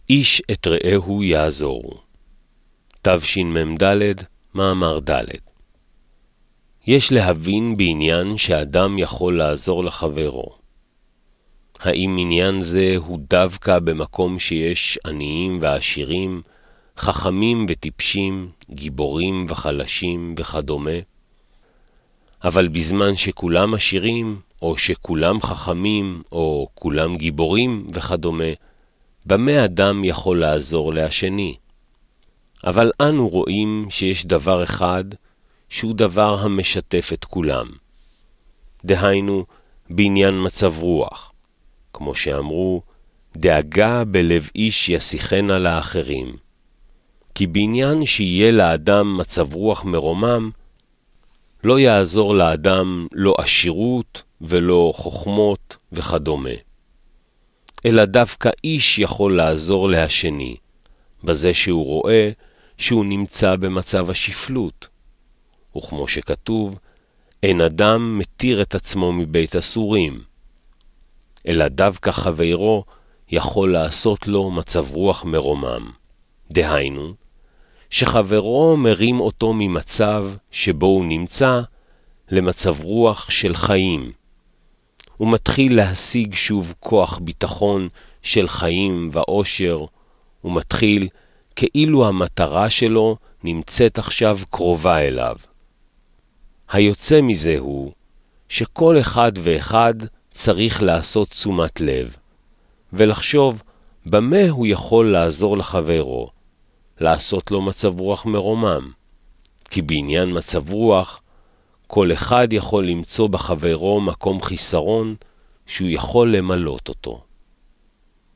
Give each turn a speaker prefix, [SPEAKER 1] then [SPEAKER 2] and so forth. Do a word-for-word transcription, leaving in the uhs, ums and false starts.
[SPEAKER 1] איש את רעהו יעזור. תשמ"ד, מאמר ד'. יש להבין בעניין שאדם יכול לעזור לחברו. האם עניין זה הוא דווקא במקום שיש עניים ועשירים, חכמים וטיפשים, גיבורים וחלשים וכדומה? אבל בזמן שכולם עשירים, או שכולם חכמים, או כולם גיבורים וכדומה, במה אדם יכול לעזור להשני? אבל אנו רואים שיש דבר אחד שהוא דבר המשתף את כולם. דהיינו, בעניין מצב רוח. כמו שאמרו, דאגה בלב איש יסיחנה לאחרים. כי בעניין שיהיה לאדם מצב רוח מרומם, לא יעזור לאדם לא עשירות ולא חוכמות וכדומה. אלא דווקא איש יכול לעזור להשני, בזה שהוא רואה שהוא נמצא במצב השפלות. וכמו שכתוב, אין אדם מתיר את עצמו מבית אסורים. אלא דווקא חברו יכול לעשות לו מצב רוח מרומם. דהיינו, שחברו מרים אותו ממצב שבו הוא נמצא למצב רוח של חיים. הוא מתחיל להשיג שוב כוח ביטחון של חיים ואושר, הוא מתחיל כאילו המטרה שלו נמצאת עכשיו קרובה אליו. היוצא מזה הוא שכל אחד ואחד צריך לעשות תשומת לב, ולחשוב במה הוא יכול לעזור לחברו, לעשות לו מצב רוח מרומם. כי בעניין מצב רוח, כל אחד יכול למצוא בחברו מקום חיסרון שהוא יכול למלות אותו.